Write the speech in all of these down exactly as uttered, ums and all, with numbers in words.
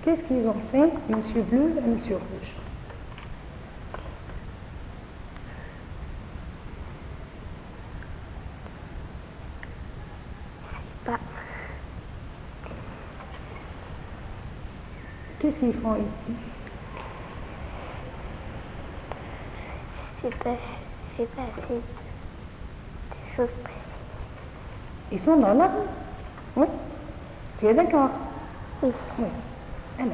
Qu'est-ce qu'ils ont fait, Monsieur Bleu et Monsieur Rouge? Pas. Qu'est-ce qu'ils font ici? C'est pas, c'est pas assez des choses précises. Ils sont dans la rue. Oui. Tu es d'accord? Oui. Oui. Alors.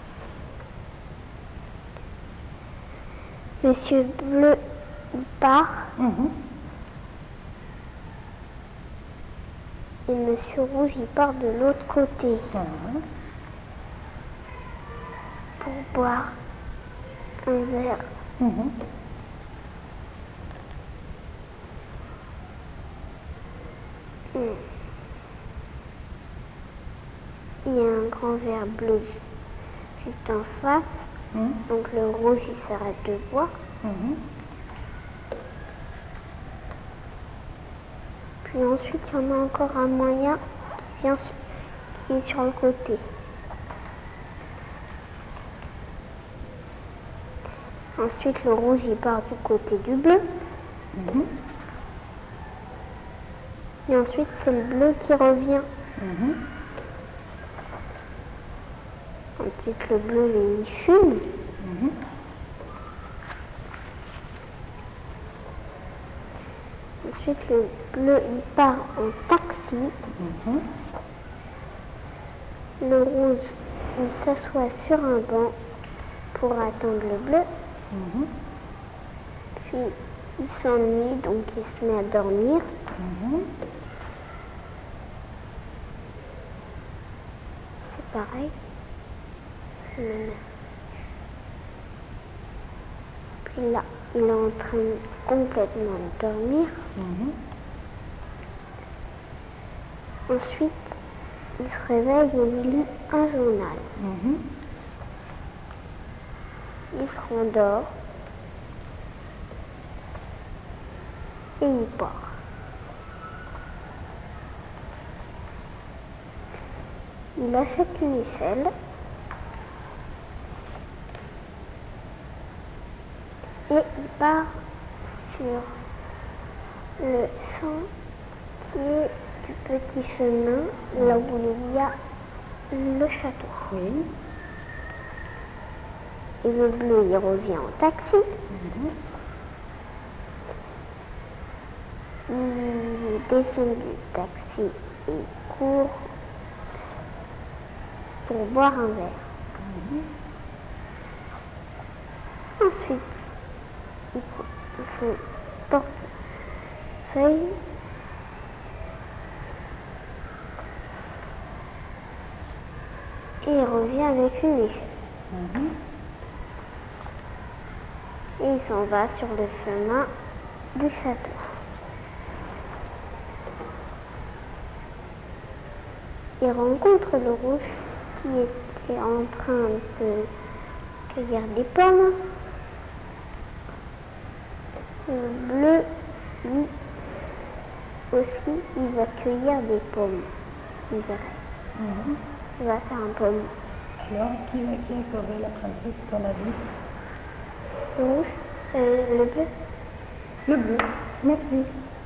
Monsieur Bleu, il part. Mhm. Et Monsieur Rouge, il part de l'autre côté. Mhm. Pour boire un verre. Mhm. Mm. Il y a un grand verre bleu juste en face. Mhm. Donc le rouge, il s'arrête de boire. Mhm. Puis ensuite, il y en a encore un moyen qui vient qui est sur le côté. Ensuite, le rouge, il part du côté du bleu. Mhm. Et ensuite, c'est le bleu qui revient. Mhm. Ensuite, le bleu, il fume. Mhm. Ensuite, le bleu, il part en taxi. Mhm. Le rouge, il s'assoit sur un banc pour attendre le bleu. Mhm. Puis, il s'ennuie, donc il se met à dormir. Mhm. C'est pareil. Mais... Puis là, il est en train complètement de dormir. Mhm. Ensuite, il se réveille et il lit un journal. Mhm. Il se rendort et il part. Il achète une échelle et il part sur le sentier du petit chemin, là où il y a le château. Oui. Et le bleu, il revient en taxi. Mhm. Il descend du taxi et il court pour boire un verre. Mhm. Ensuite, il prend son portefeuille et il revient avec une échelle. Mhm. Et il s'en va sur le chemin du château. Il rencontre le rouge qui était en train de cueillir des pommes. Le bleu, lui aussi, il va cueillir des pommes. Il va, Mhm. il va faire un pomme. Alors, qui, qui a sauvé la princesse, ton avis? Le rouge, euh, le bleu. Le bleu. Merci.